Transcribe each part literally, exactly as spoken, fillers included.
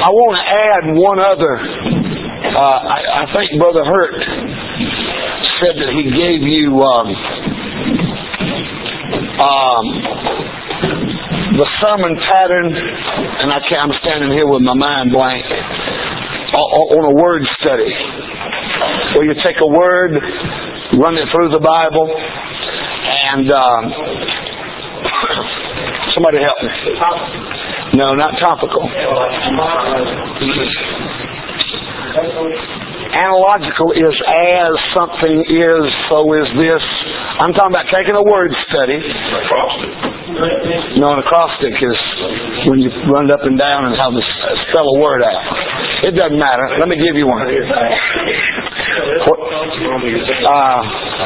I want to add one other. Uh, I, I think Brother Hurt said that he gave you um, um, the sermon pattern, and I can't, I'm standing here with my mind blank, on a word study, where you take a word, run it through the Bible, and um, somebody help me. No, not topical. Analogical is as something is, so is this. I'm talking about taking a word study. No, an acrostic is when you run it up and down and how to spell a word out. It doesn't matter. Let me give you one. Uh,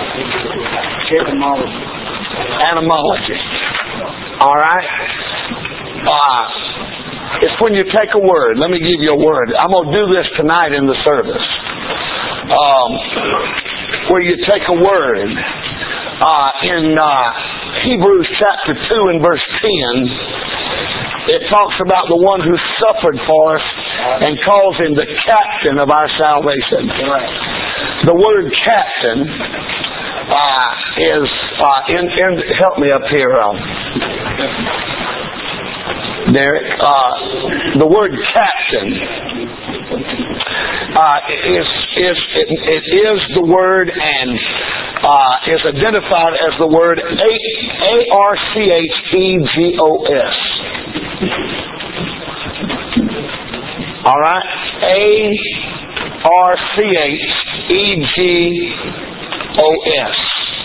etymology. All right? Uh, it's when you take a word. Let me give you a word. I'm going to do this tonight in the service. Um, where you take a word. Uh, in uh, Hebrews chapter two and verse ten, it talks about the one who suffered for us and calls him the captain of our salvation. The word captain uh, is, uh, in, in, help me up here, um, Derek. Uh, the word captain uh, is, is it, it is the word and uh, is identified as the word A R C H E G O S. All right? A R C H E G O S.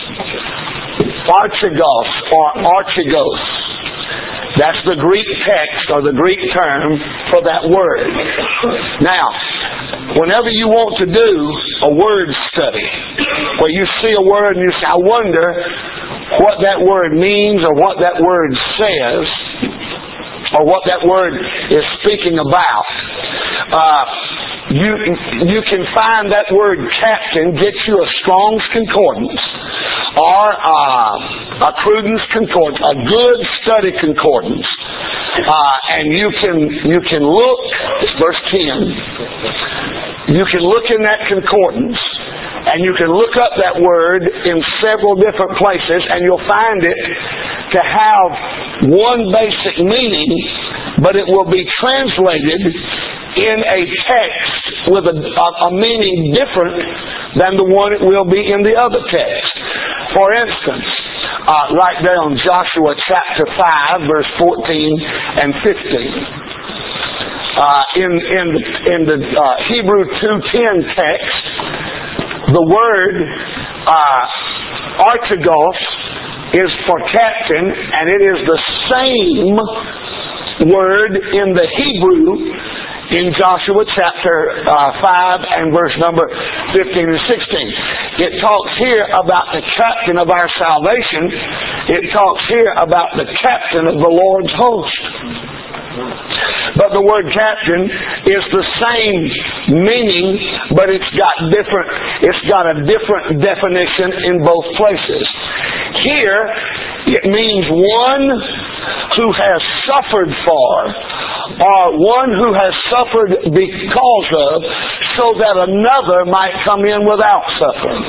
Archegos or Archegos. That's the Greek text or the Greek term for that word. Now, whenever you want to do a word study, where you see a word and you say, I wonder what that word means or what that word says, or what that word is speaking about, uh, you you can find that word captain, get you a Strong's Concordance, or uh, a Cruden's Concordance, a good study concordance, uh, and you can you can look, verse ten, you can look in that concordance, and you can look up that word in several different places, and you'll find it to have one basic meaning, but it will be translated in a text with a, a, a meaning different than the one it will be in the other text. For instance, uh, right there on Joshua chapter five, verse fourteen and fifteen. Uh, in in the, in the uh, Hebrew two ten text, the word uh, archegos is for captain, and it is the same word in the Hebrew in Joshua chapter uh, five and verse number fifteen and sixteen. It talks here about the captain of our salvation. It talks here about the captain of the Lord's host. But the word captain is the same meaning, but it's got different, it's got a different definition in both places. Here, it means one who has suffered for, or one who has suffered because of, so that another might come in without suffering.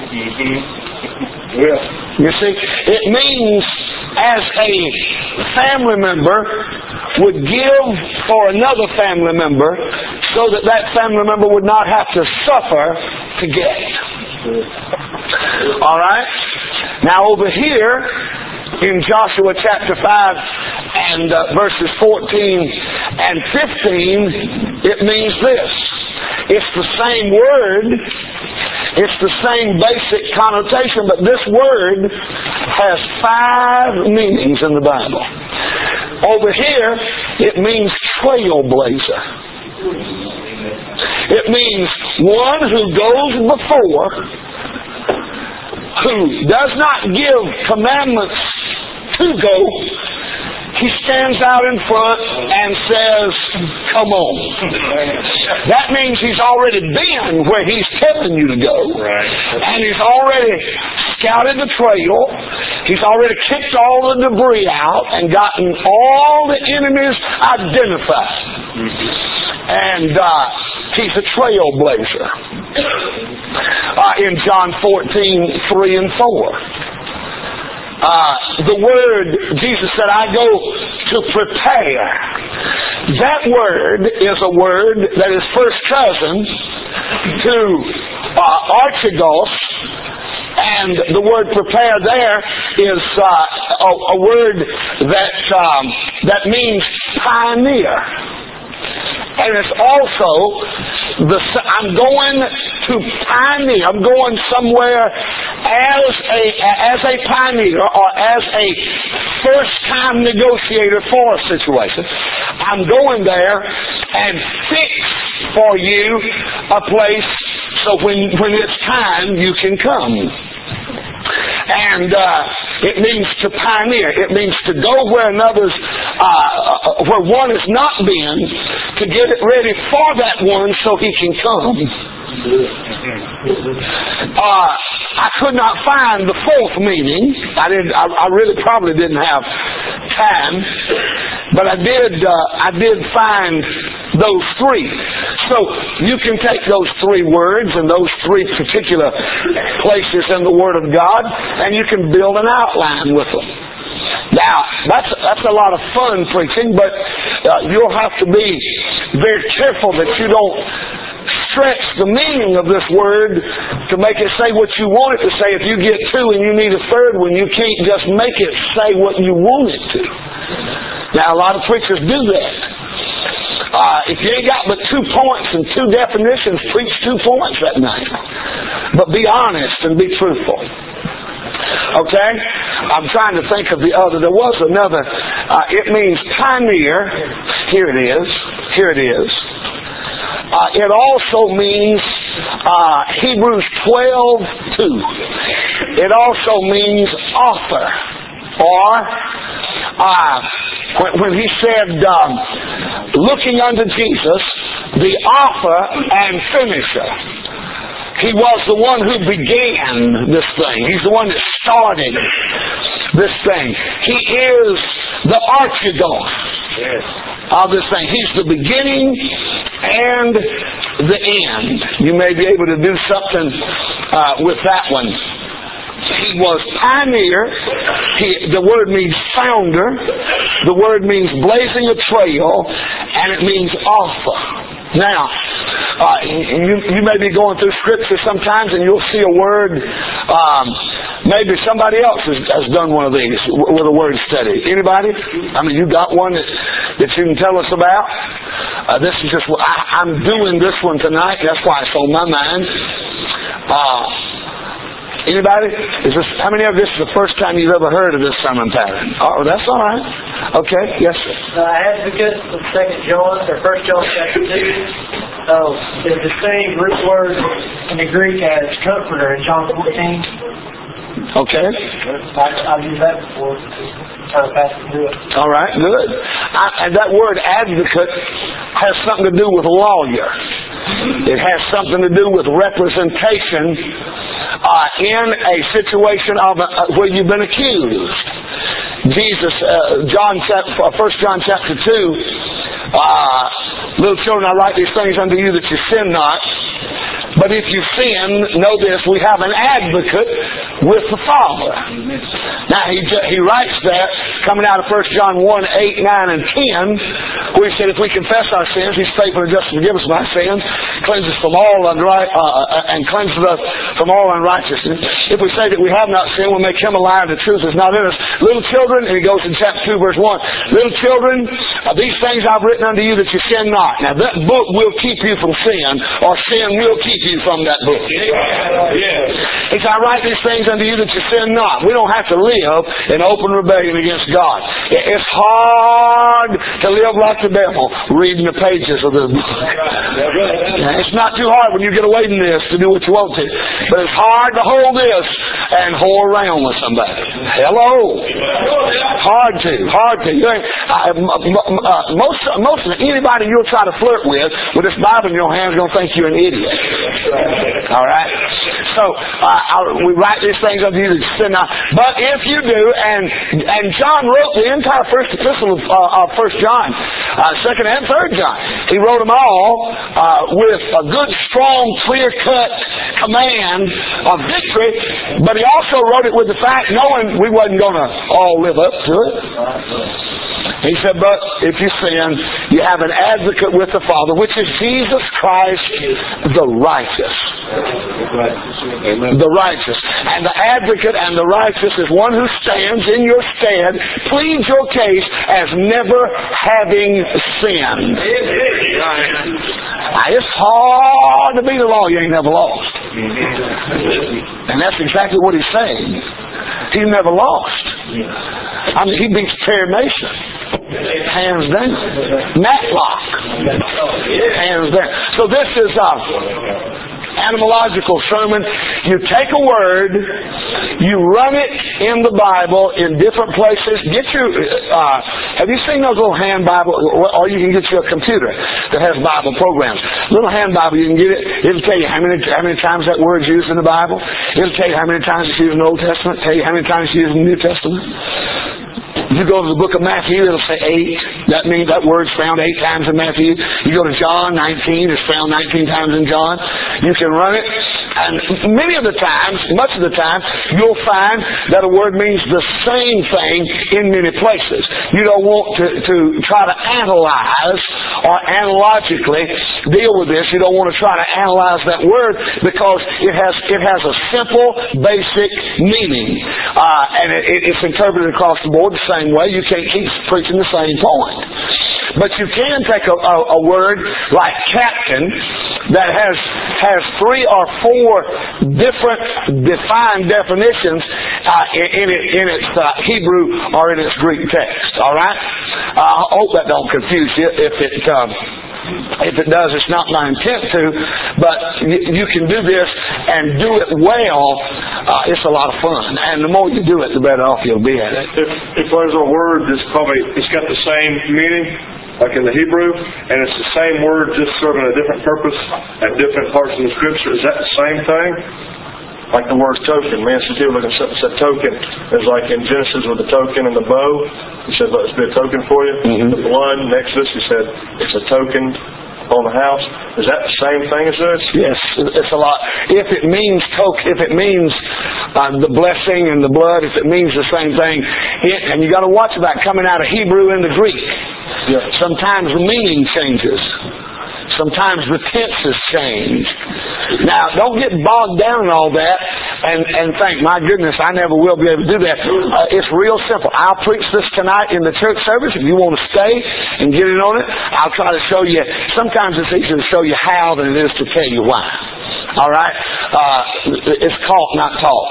Yeah. You see, it means as a family member would give for another family member so that that family member would not have to suffer to get. All right? Now over here in Joshua chapter five and uh, verses fourteen and fifteen, it means this. It's the same word. It's the same basic connotation, but this word has five meanings in the Bible. Over here, it means trailblazer. It means one who goes before, who does not give commandments to go. He stands out in front and says, come on. That means he's already been where he's telling you to go. Right. And he's already scouted the trail. He's already kicked all the debris out and gotten all the enemies identified. And uh, he's a trailblazer. Uh, in John fourteen, three and four. Uh, the word, Jesus said, I go to prepare. That word is a word that is first cousin to uh, archegos, and the word prepare there is uh, a, a word that um, that means pioneer. And it's also, the, I'm going to pioneer. I'm going somewhere as a as a pioneer or as a first-time negotiator for a situation. I'm going there and fix for you a place so when when it's time you can come. And uh, it means to pioneer. It means to go where another's, uh, where one has not been, to get it ready for that one so he can come. Uh, I could not find the fourth meaning. I did. I, I really probably didn't have time, but I did. Uh, I did find those three. So you can take those three words and those three particular places in the Word of God, and you can build an outline with them. Now, that's that's a lot of fun preaching, but uh, you'll have to be very careful that you don't stretch the meaning of this word to make it say what you want it to say. If you get two and you need a third one, you can't just make it say what you want it to. Now, a lot of preachers do that. Uh, if you ain't got but two points and two definitions, preach two points that night. But be honest and be truthful. Okay? I'm trying to think of the other. There was another. Uh, it means pioneer. Here it is. Here it is. Uh, it also means uh, Hebrews twelve two. It also means author. Or uh, when, when he said, um, looking unto Jesus, the author and finisher. He was the one who began this thing. He's the one that started this thing. He is the archegos of this thing. He's the beginning and the end. You may be able to do something uh, with that one. He was pioneer. He, the word means founder. The word means blazing a trail, and it means author. Now, uh, you, you may be going through Scripture sometimes, and you'll see a word. Um, maybe somebody else has, has done one of these with a word study. Anybody? I mean, you got one that, that you can tell us about? Uh, this is just, I, I'm doing this one tonight. That's why it's on my mind. Uh, Anybody? Is this, how many of this is the first time you've ever heard of this sermon pattern? Oh, that's all right. Okay, yes, sir. Uh, advocate from Second John, or First John chapter two, uh, is the same root word in the Greek as comforter in John fourteen. Okay. I, I've used that before. Trying to pass it through it. All right, good. I, and that word advocate has something to do with lawyer. It has something to do with representation uh, in a situation of uh, where you've been accused. Jesus, uh, John, First John chapter two. Uh, little children, I write these things unto you that you sin not. But if you sin, know this: we have an advocate with the Father. Now he he writes that coming out of First John one, eight, nine, and ten, where he said, if we confess our sins, He's faithful and just to forgive us of our sins, cleanse us from all unright uh, and cleanses us from all unrighteousness. If we say that we have not sinned, we'll make Him a liar. The truth is not in us. Little children, and he goes in chapter two, verse one. Little children, uh, these things I've written unto you that you sin not. Now that book will keep you from sin, or sin will keep you from that book. Yeah. He said, I write these things unto you that you sin not. We don't have to live in open rebellion against God. It's hard to live like the devil reading the pages of this book. It's not too hard when you get away from this to do what you want to. But it's hard to hold this and whore around with somebody. Hello. Hard to. Hard to. You ain't, uh, uh, most, most of anybody you'll try to flirt with, with this Bible in your hand, is going to think you're an idiot. All right? So, uh, I, we write these things unto you that sin not. But if you do, and and John wrote the entire first epistle of uh, uh, First John, uh, Second and Third John. He wrote them all uh, with a good, strong, clear-cut command of victory, but he also wrote it with the fact knowing we wasn't going to all live up to it. He said, but if you sin, you have an advocate with the Father, which is Jesus Christ the righteous. The righteous. And the advocate and the righteous is one who stands in your stead, pleads your case as never having sinned. Now, it's hard to be the law you ain't never lost. And that's exactly what he's saying. He never lost. I mean, he beats Perry Mason. Hands down. Matlock. Hands down. So this is a etymological sermon. You take a word, you run it in the Bible in different places. Get your, uh, have you seen those little hand Bible, or you can get you a computer that has Bible programs. Little hand Bible, you can get it. It'll tell you how many how many times that word's used in the Bible. It'll tell you how many times it's used in the Old Testament. Tell you how many times it's used in the New Testament. If you go to the book of Matthew, it'll say eight. That means that word's found eight times in Matthew. You go to John, nineteen. It's found nineteen times in John. You can run it. And many of the times, much of the time, you'll find that a word means the same thing in many places. You don't want to, to try to analyze or analogically deal with this. You don't want to try to analyze that word because it has it has a simple, basic meaning. Uh, and it, it's interpreted across the board the same way. You can't keep preaching the same point. But you can take a, a, a word like captain that has has three or four different defined definitions uh, in, in, it, in its uh, Hebrew or in its Greek text. All right? Uh, I hope that don't confuse you. If it um, if it does, it's not my intent to. But you, you can do this and do it well. Uh, it's a lot of fun, and the more you do it, the better off you'll be at it. If, if there's a word that's probably it's got the same meaning, like in the Hebrew, and it's the same word just serving a different purpose at different parts of the Scripture, is that the same thing? Like the word token. Man, some people look at something said token. It's like in Genesis with the token and the bow. He said, let this be a token for you. Mm-hmm. The blood in Exodus, he said, it's a token on the house. Is that the same thing as this? Yes, it's a lot. If it means token, if it means uh, the blessing and the blood, if it means the same thing, it, and you got to watch about coming out of Hebrew into Greek. Yeah. Sometimes the meaning changes. Sometimes the tenses change. Now, don't get bogged down in all that and, and think, my goodness, I never will be able to do that. Uh, it's real simple. I'll preach this tonight in the church service. If you want to stay and get in on it, I'll try to show you. Sometimes it's easier to show you how than it is to tell you why. All right? Uh, it's caught, not taught.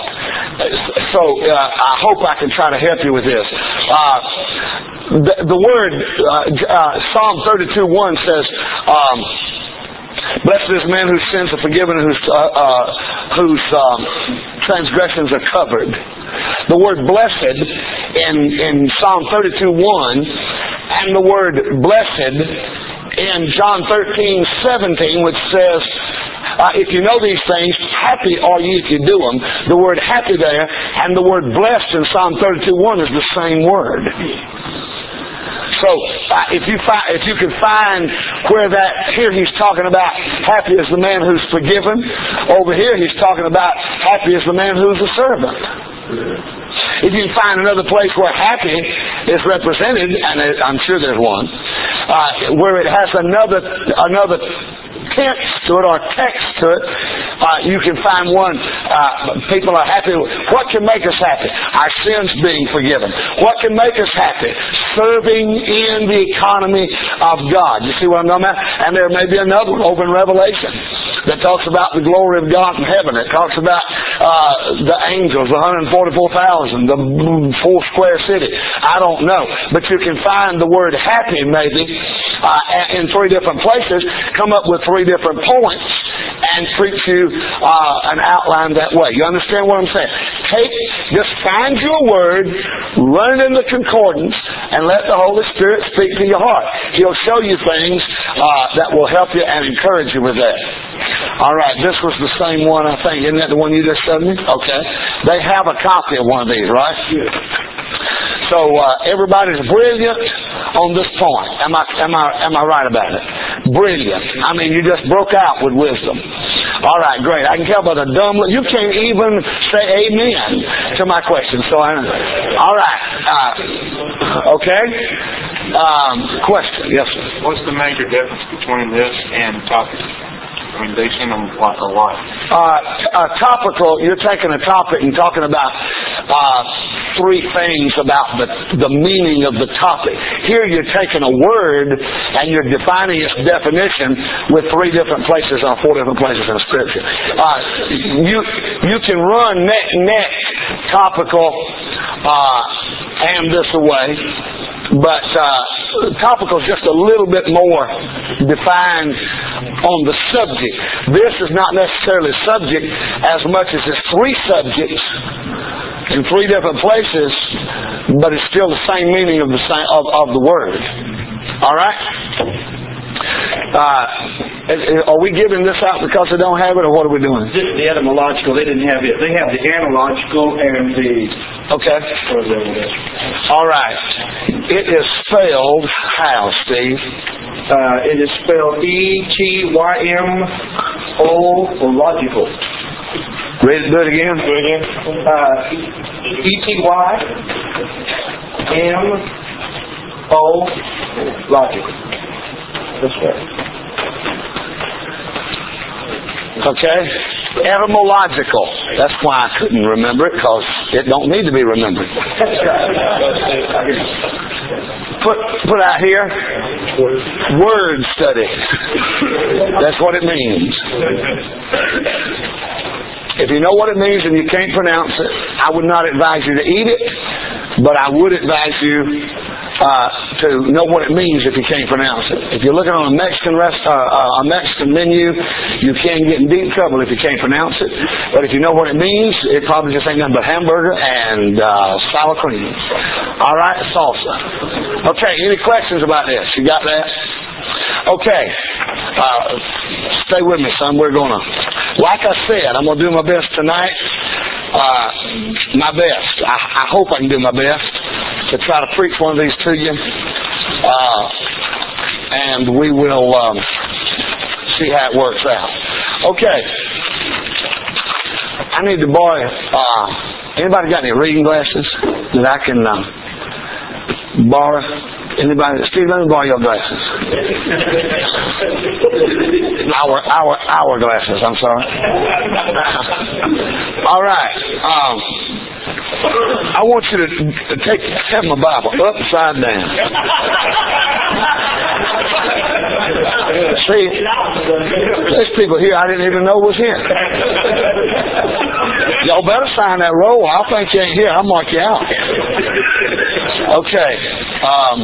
So uh, I hope I can try to help you with this. Uh, the, the word, uh, uh, Psalm thirty-two one says, um, blessed is the man whose sins are forgiven and whose, uh, uh, whose um, transgressions are covered. The word blessed in, in Psalm thirty-two one and the word blessed in John thirteen seventeen, which says, Uh, if you know these things, happy are you if you do them. The word happy there and the word blessed in Psalm thirty-two one is the same word. So, uh, if you find, if you can find where that, here he's talking about happy is the man who's forgiven. Over here he's talking about happy is the man who's a servant. If you can find another place where happy is represented, and I'm sure there's one, uh, where it has another another tense to it or text to it, uh, you can find one. Uh, people are happy. What can make us happy? Our sins being forgiven. What can make us happy? Serving in the economy of God. You see what I'm talking about? And there may be another one over in Revelation that talks about the glory of God in heaven. It talks about uh, the angels, the one hundred forty-four thousand, the four square city. I don't know. But you can find the word happy maybe uh, in three different places, come up with three different points, and preach you uh, an outline that way. You understand what I'm saying? Take, just find your word, run it in the concordance, and let the Holy Spirit speak to your heart. He'll show you things uh, that will help you and encourage you with that. All right, this was the same one, I think. Isn't that the one you just showed me? Okay. They have a copy of one of these, right? Yes. So uh, everybody's brilliant on this point. Am I am I am I right about it? Brilliant. I mean, you just broke out with wisdom. All right, great. I can tell by the dumb look. You can't even say amen to my question. So, I, all right. Uh, okay. Um, question. Yes, sir. What's the major difference between this and topic? I mean, they seem a lot alike. Uh, uh, topical, you're taking a topic and talking about uh, three things about the, the meaning of the topic. Here you're taking a word and you're defining its definition with three different places or four different places in Scripture. Uh, you you can run neck neck topical uh, and this away, but uh, topical is just a little bit more defined on the subject. This is not necessarily subject as much as it's three subjects in three different places, but it's still the same meaning of the same, of, of the word. All right? Uh, are we giving this out because they don't have it, or what are we doing? The etymological, they didn't have it. They have the analogical and the... Okay. All right. It is spelled how, Steve? Uh, it is spelled E T Y M O, or logical. Read it, do it again. Do it again. Uh, E T Y M O, logical. That's right. Okay? Etymological. That's why I couldn't remember it, because it don't need to be remembered. Put put out here, word study. That's what it means. If you know what it means and you can't pronounce it, I would not advise you to eat it, but I would advise you uh, to know what it means if you can't pronounce it. If you're looking on a Mexican rest, uh, uh, a Mexican menu, you can get in deep trouble if you can't pronounce it. But if you know what it means, it probably just ain't nothing but hamburger and uh, sour cream. All right, salsa. Okay, any questions about this? You got that? Okay. Uh, stay with me, son. We're going to, like I said, I'm going to do my best tonight. Uh, my best. I, I hope I can do my best to try to preach one of these to you. Uh, and we will um, see how it works out. Okay. I need to borrow, uh, anybody got any reading glasses that I can uh, borrow? Anybody? Steve, let me borrow your glasses. Our, our, our glasses, I'm sorry. All right. Um, I want you to take, have my Bible upside down. See, there's people here I didn't even know was here. Y'all better sign that roll. I think you ain't here. I'll mark you out. Okay. Um,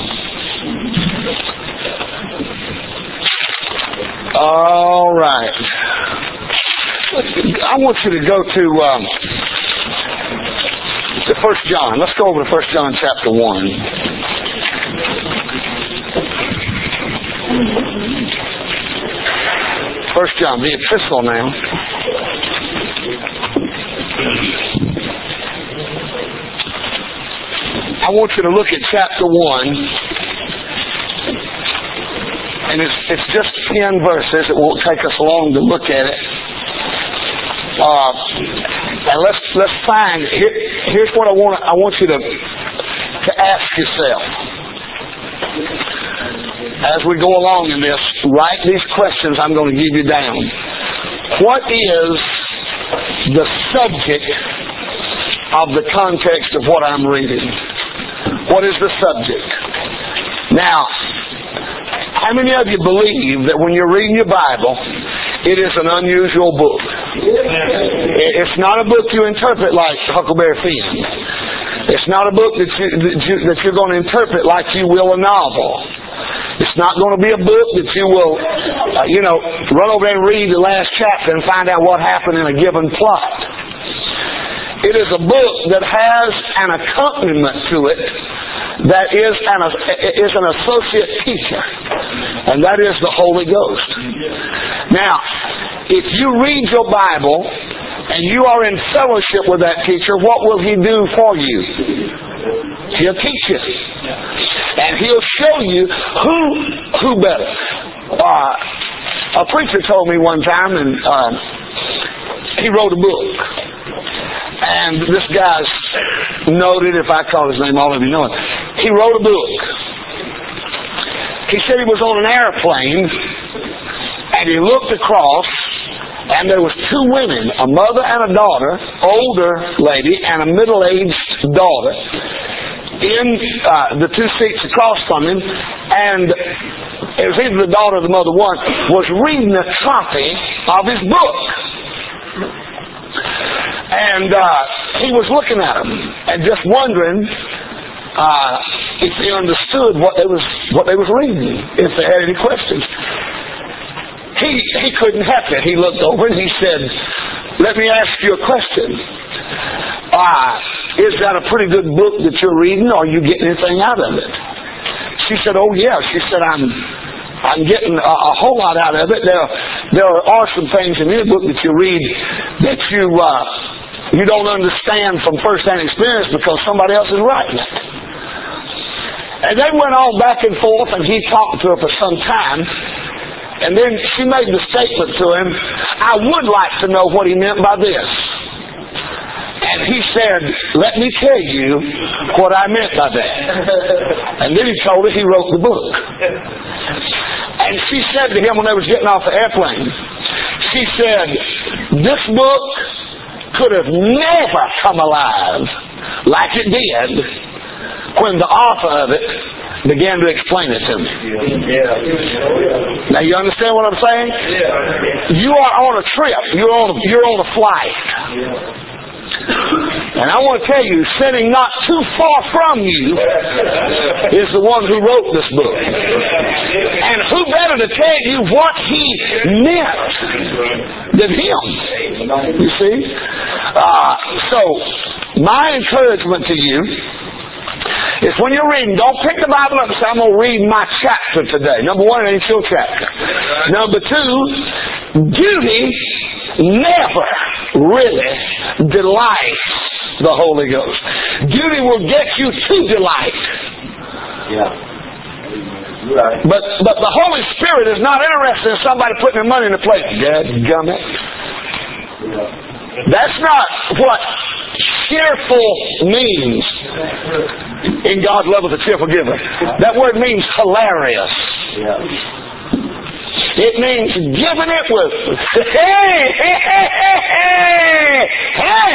all right. I want you to go to um, to First John. Let's go over to First John chapter one. First John, the epistle now. I want you to look at chapter one, and it's it's just ten verses. It won't take us long to look at it. Uh, and let's let's find. Here, here's what I want. I want you to to ask yourself as we go along in this. Write these questions I'm going to give you down. What is the subject of the context of what I'm reading? What is the subject? Now, how many of you believe that when you're reading your Bible, it is an unusual book? It's not a book you interpret like Huckleberry Finn. It's not a book that, you, that, you, that you're going to interpret like you will a novel. It's not going to be a book that you will, uh, you know, run over and read the last chapter and find out what happened in a given plot. It is a book that has an accompaniment to it that is an, is an associate teacher, and that is the Holy Ghost. Now, if you read your Bible and you are in fellowship with that teacher, what will he do for you? He'll teach you. And he'll show you who who better. Uh, a preacher told me one time, and uh, he wrote a book. And this guy's noted, if I call his name, all of you know it. He wrote a book. He said he was on an airplane, and he looked across, and there was two women, a mother and a daughter, older lady and a middle-aged daughter, in uh, the two seats across from him, and it was either the daughter or the mother, one, was reading a copy of his book. And uh, he was looking at them and just wondering uh, if they understood what they was what they was reading, if they had any questions. He he couldn't help it. He looked over and he said, "Let me ask you a question. Uh, is that a pretty good book that you're reading? Or are you getting anything out of it?" She said, "Oh yeah." She said, "I'm I'm getting a, a whole lot out of it. There there are some things in this book that you read that you uh, you don't understand from first-hand experience because somebody else is writing it." And they went on back and forth, and he talked to her for some time. And then she made the statement to him, "I would like to know what he meant by this." And he said, "Let me tell you what I meant by that." And then he told her he wrote the book. And she said to him when they was getting off the airplane, she said, "This book could have never come alive like it did when the author of it began to explain it to me." Yeah. Now you understand what I'm saying? Yeah. You are on a trip. You're on a, you're on a flight. Yeah. And I want to tell you, sitting not too far from you is the one who wrote this book. And who better to tell you what he meant than him? You see? Uh, so, my encouragement to you is when you're reading, don't pick the Bible up and say, "I'm going to read my chapter today." Number one, it ain't your chapter. Number two, duty never really delights the Holy Ghost. Duty will get you to delight. Yeah. Right. But but the Holy Spirit is not interested in somebody putting their money in the plate. Dadgummit. Yeah. That's not what cheerful means. In God loveth a cheerful giver. That word means hilarious. Yeah. It means giving it with hey, hey, hey, hey, hey.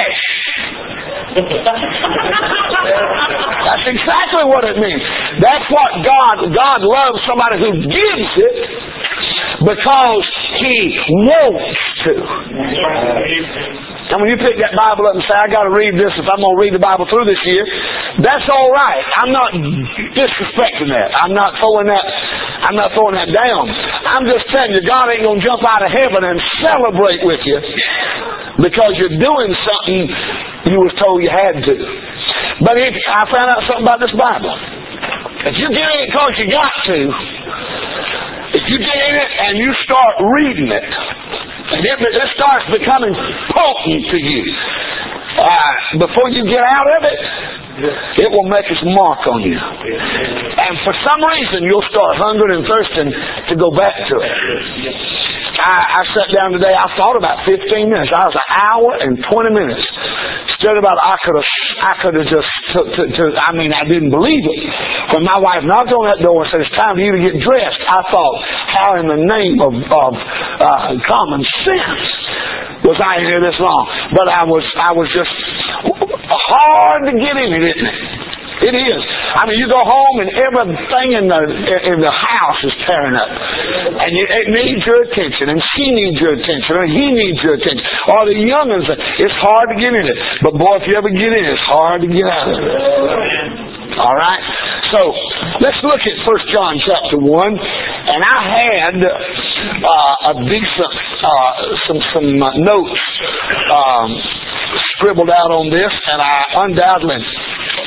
That's exactly what it means. That's what God, God loves somebody who gives it because He wants to. And when you pick that Bible up and say, "I got to read this if I'm going to read the Bible through this year," that's all right. I'm not disrespecting that. I'm not throwing that. I'm not throwing that down. I'm just telling you, God ain't going to jump out of heaven and celebrate with you because you're doing something you was told you had to. But if I found out something about this Bible, if you get in it because you got to, if you get in it and you start reading it, and it, it starts becoming potent to you, uh, before you get out of it, it will make its mark on you. And for some reason, you'll start hungering and thirsting to go back to it. I, I sat down today, I thought about fifteen minutes. I was an hour and twenty minutes. Stood about, I could have, I could have just, to, to, to, I mean, I didn't believe it. When my wife knocked on that door and said, "It's time for you to get dressed," I thought, how in the name of, of uh, common sense was I in here this long? But I was, I was just hard to get in it, isn't it? It is. I mean, you go home and everything in the in the house is tearing up, and you, it needs your attention, and she needs your attention, or he needs your attention, or the young'uns. It's hard to get in it, but boy, if you ever get in it, it's hard to get out of it. All right. So let's look at First John chapter one, and I had uh, a decent uh, some some uh, notes um, scribbled out on this, and I undoubtedly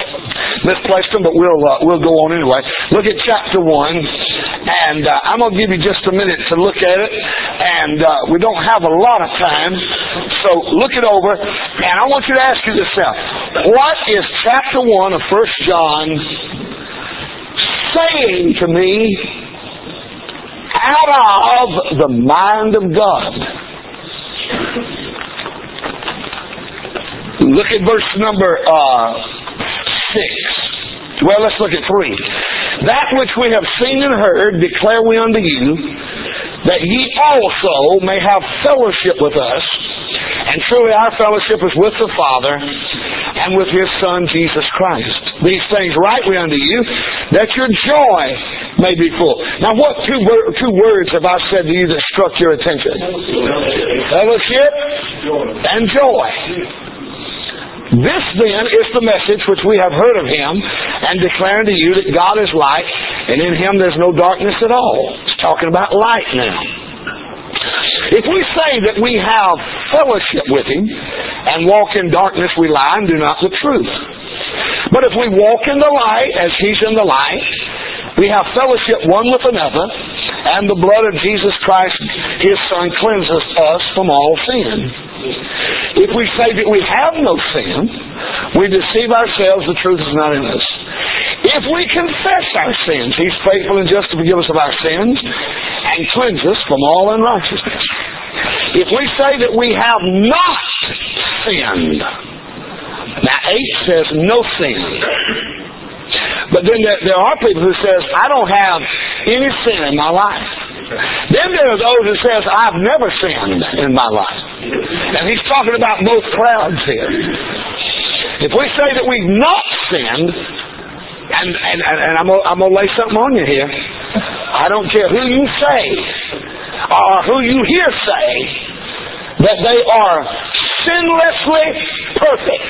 misplaced them, but we'll uh, we'll go on anyway. Look at chapter one, and uh, I'm going to give you just a minute to look at it, and uh, we don't have a lot of time, so look it over, and I want you to ask yourself, what is chapter one of First John saying to me out of the mind of God? Look at verse number uh, six. Well, let's look at three. That which we have seen and heard declare we unto you, that ye also may have fellowship with us. And truly our fellowship is with the Father and with His Son, Jesus Christ. These things write we unto you, that your joy may be full. Now what two, wor- two words have I said to you that struck your attention? Fellowship and joy. This then is the message which we have heard of Him, and declare unto you that God is light, and in Him there's no darkness at all. It's talking about light now. If we say that we have fellowship with Him, and walk in darkness, we lie and do not the truth. But if we walk in the light, as He's in the light, we have fellowship one with another, and the blood of Jesus Christ, His Son, cleanses us from all sin. If we say that we have no sin, we deceive ourselves, the truth is not in us. If we confess our sins, He's faithful and just to forgive us of our sins and cleanse us from all unrighteousness. If we say that we have not sinned, now eight says no sin. But then there, there are people who says, I don't have any sin in my life. Then there are those who says, I've never sinned in my life. And he's talking about both crowds here. If we say that we've not sinned, and, and, and I'm going I'm to lay something on you here. I don't care who you say, or who you hear say, that they are sinlessly perfect.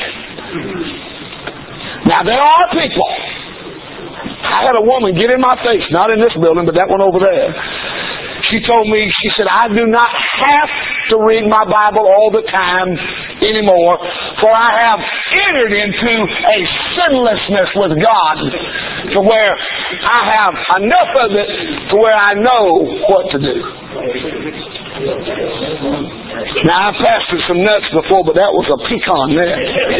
Now there are people. I had a woman get in my face, not in this building, but that one over there. She told me, she said, I do not have to read my Bible all the time anymore, for I have entered into a sinlessness with God to where I have enough of it to where I know what to do. Now, I pastored some nuts before, but that was a pecan there.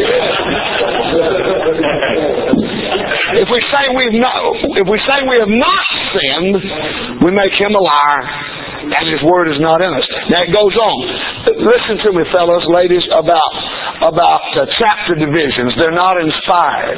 If we say we've not, if we say we have not sinned, we make Him a liar, and His Word is not in us. Now it goes on. Listen to me, fellows, ladies, about about uh, chapter divisions. They're not inspired.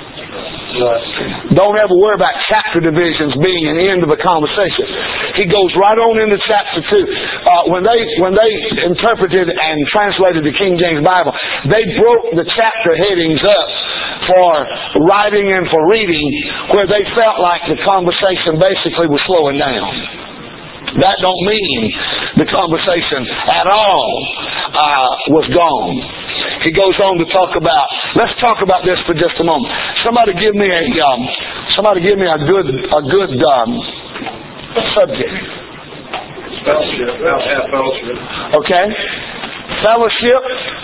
Don't ever worry about chapter divisions being an end of a conversation. He goes right on into chapter two. Uh, when they when they interpreted and translated the King James Bible, they broke the chapter headings up for writing and for reading, where they felt like the conversation basically was slowing down. That don't mean the conversation at all uh, was gone. He goes on to talk about. Let's talk about this for just a moment. Somebody give me a. Um, somebody give me a good a good um, subject. Fellowship. Fellowship. Okay. Fellowship.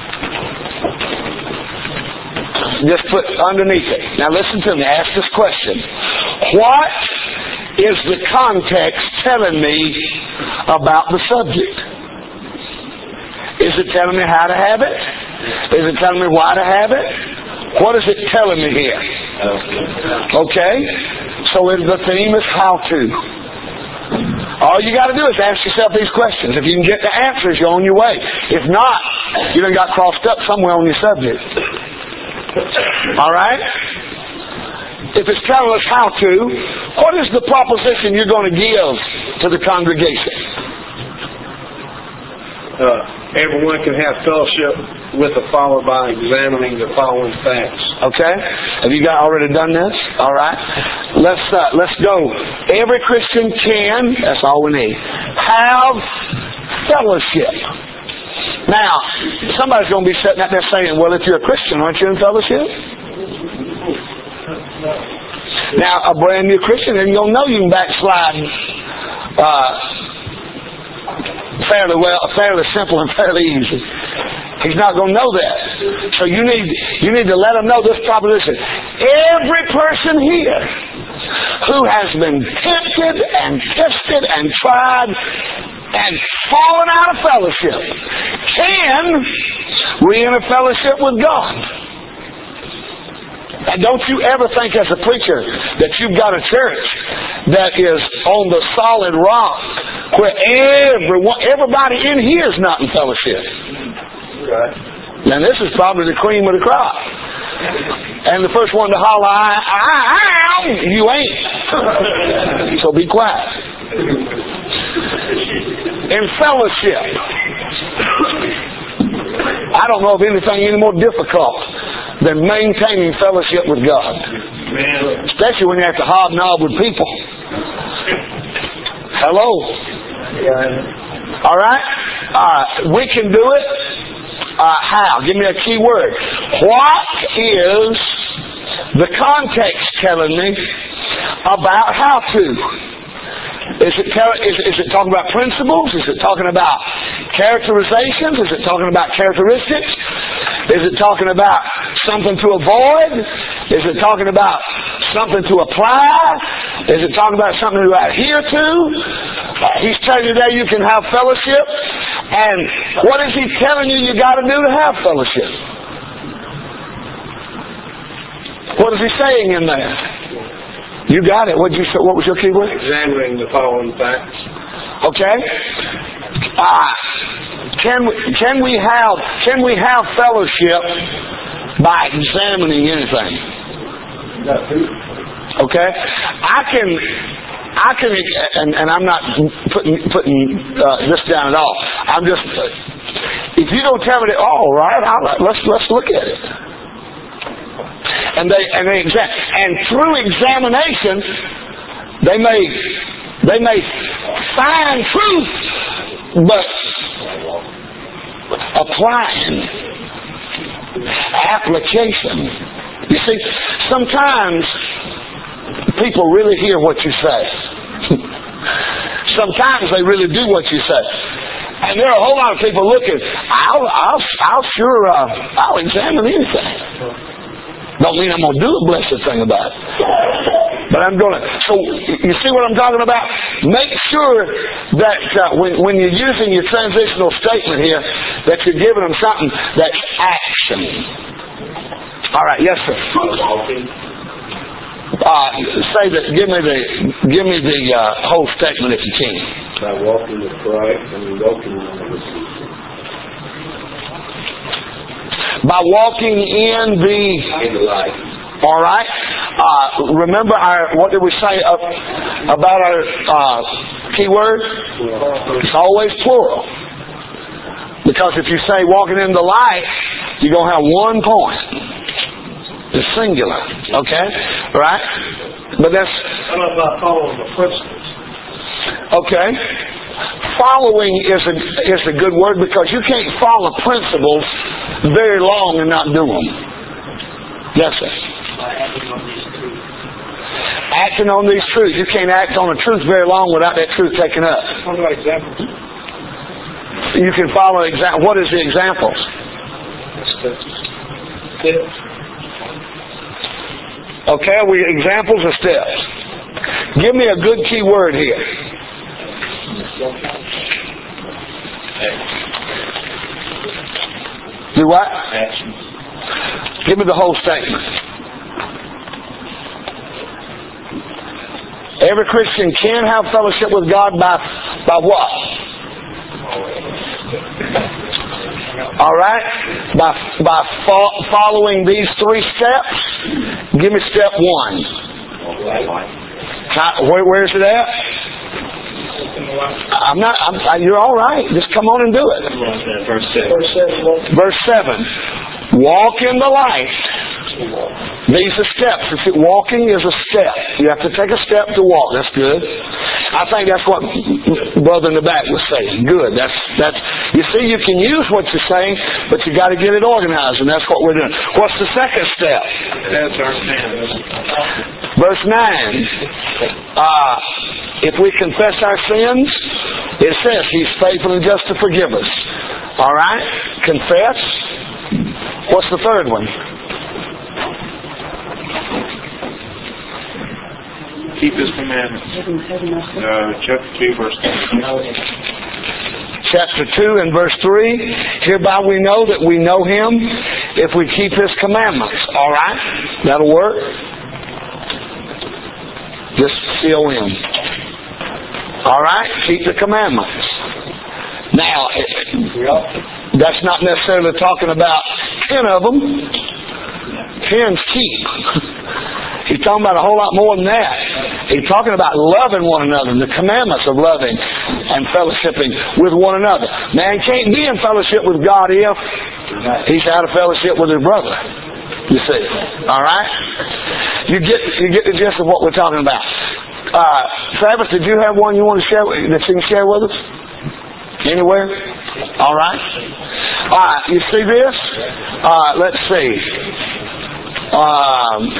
Just put underneath it. Now listen to me. Ask this question. What is the context telling me about the subject? Is it telling me how to have it? Is it telling me why to have it? What is it telling me here? Okay? So the theme is how to. All you got to do is ask yourself these questions. If you can get the answers, you're on your way. If not, you done got crossed up somewhere on your subject. All right? If it's telling us how to, what is the proposition you're going to give to the congregation? Uh, everyone can have fellowship with the follower by examining the following facts. Okay? Have you guys already done this? All right. Let's uh, let's go. Every Christian can. That's all we need. Have fellowship. Now, somebody's going to be sitting out there saying, "Well, if you're a Christian, aren't you in fellowship?" Now, a brand new Christian, and you'll know you can backslide uh, fairly well, fairly simple and fairly easy. He's not going to know that. So you need you need to let him know this proposition. Every person here who has been tempted and tested and tried and fallen out of fellowship can re-enter fellowship with God. And don't you ever think as a preacher that you've got a church that is on the solid rock where everyone, everybody in here is not in fellowship. Right. Now this is probably the cream of the crop. And the first one to holler, I, I, I am, you ain't. So be quiet. In fellowship. I don't know of anything any more difficult than maintaining fellowship with God. Man. Especially when you have to hobnob with people. Hello. All right? Uh, we can do it. Uh, how? Give me a key word. What is the context telling me about how to? Is it, is, is it talking about principles? Is it talking about characterizations? Is it talking about characteristics? Is it talking about something to avoid? Is it talking about something to apply? Is it talking about something to adhere to? Uh, he's telling you that you can have fellowship. And what is he telling you you got to do to have fellowship? What is he saying in there? You got it. What did you say? What was your key word? Examining the following facts. Okay. Uh, can we, can we have can we have fellowship by examining anything? Okay. I can I can and, and I'm not putting putting uh, this down at all. I'm just if you don't tell me that, all right, I'll, let's let's look at it. And they and they examine, and through examination, they may they may find truth, but applying application. You see, sometimes people really hear what you say. Sometimes they really do what you say. And there are a whole lot of people looking. I'll I'll I'll sure uh, I'll examine anything. Don't mean I'm going to do a blessed thing about it. But I'm going to... So, you see what I'm talking about? Make sure that uh, when, when you're using your transitional statement here, that you're giving them something that's action. All right, yes, sir. Uh, say that. Give me the give me the uh, whole statement if you can. By walking with Christ and walking with the By walking in the, in the light. All right. Uh, remember our what did we say uh, about our uh, key word? It's always plural. Because if you say walking in the light, you're gonna have one point. It's singular. Okay, right? But that's. How about following the principles? Okay. Following is a is a good word because you can't follow principles very long and not do them. Yes, sir. Acting on these truths. You can't act on a truth very long without that truth taken up. What about examples? You can follow example. What is the examples? Steps. Okay, we examples or steps. Give me a good key word here. Do what? Action. Give me the whole statement. Every Christian can have fellowship with God by by what? All right? By by fo- following these three steps. Give me step one. How, where, where is it at? I'm not. I'm, you're all right. Just come on and do it. Verse seven. Verse seven. Walk in the light. These are steps. If it, walking is a step. You have to take a step to walk. That's good. I think that's what Brother in the back was saying. Good. That's that's. You see, you can use what you're saying, but you got to get it organized, and that's what we're doing. What's the second step? That's our stand. Verse nine. Uh, if we confess our sins, it says He's faithful and just to forgive us All right? Confess. What's the third one? Keep His commandments. Uh, chapter two, verse three. Chapter two and verse three. Hereby we know that we know Him if we keep His commandments. All right? That'll work. Just C O M. All right? Keep the commandments. Now, that's not necessarily talking about ten of them. Ten's keep. He's talking about a whole lot more than that. He's talking about loving one another, the commandments of loving and fellowshipping with one another. Man can't be in fellowship with God if he's out of fellowship with his brother. You see. All right? You get you get the gist of what we're talking about. Uh, Travis, did you have one you want to share that you can share with us? Anywhere? All right. All right. You see this? Uh, let's see. Um,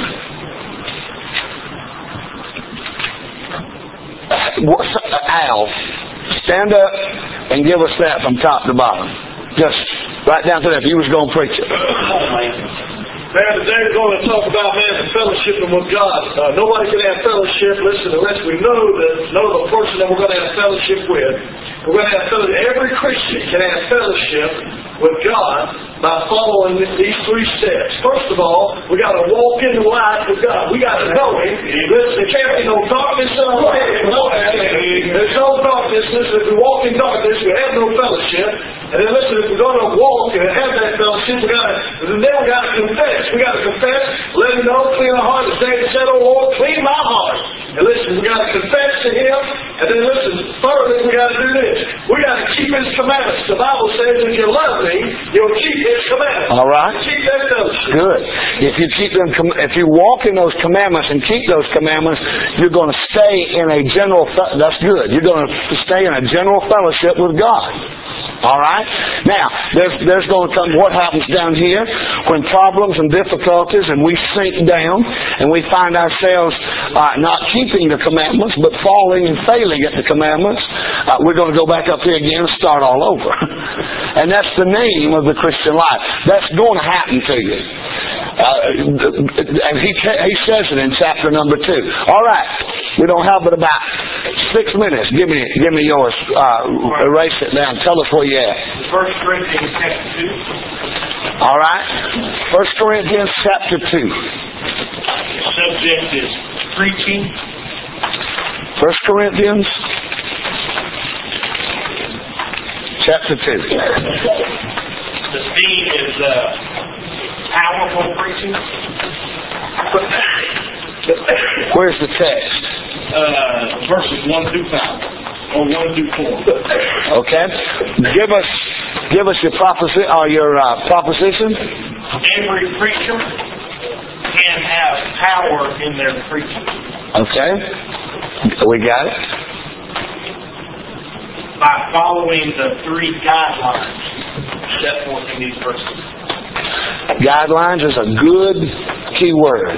Al, stand up and give us that from top to bottom. Just right down to that. If you was going to preach it. Man, today we're going to talk about, man, the fellowshipping with God. Uh, nobody can have fellowship, listen, unless we know that, know the person that we're going to have fellowship with. We're going to have fellowship. Every Christian can have fellowship with God by following these three steps. First of all, we got to walk in the light with God. We got to know Him. Listen, there can't be no darkness in our life. There's no darkness. Listen, if we walk in darkness, we have no fellowship. And then listen, if we're going to walk and have that fellowship, we got to, then we got to confess. We got to confess, let Him know, clean our heart. As David said, "Oh Lord, clean my heart." And listen, we got to confess to Him. And then listen, thirdly, we got to do this. We got to keep His commandments. The Bible says, if you love Me, you'll keep His commandments. All right. Keep that fellowship. Good. If you keep them, if you walk in those commandments and keep those commandments, you're going to stay in a general. That's good. You're going to stay in a general fellowship with God. All right? Now, there's, there's going to come what happens down here when problems and difficulties and we sink down and we find ourselves uh, not keeping the commandments but falling and failing at the commandments. Uh, we're going to go back up here again and start all over. And that's the name of the Christian life. That's going to happen to you. Uh, and he, he says it in chapter number two. All right. We don't have but about six minutes. Give me, give me yours. Uh, erase it down. Tell us where you're at. First Corinthians chapter two. All right. First Corinthians chapter two. Subject is preaching. First Corinthians chapter two. The theme is uh, powerful preaching. Where's the text? Uh, verses one through five, or one through four. Okay. Give us, give us your proposi- or your uh, proposition. Every preacher can have power in their preaching. Okay. We got it. By following the three guidelines set forth in these verses. Guidelines is a good key word.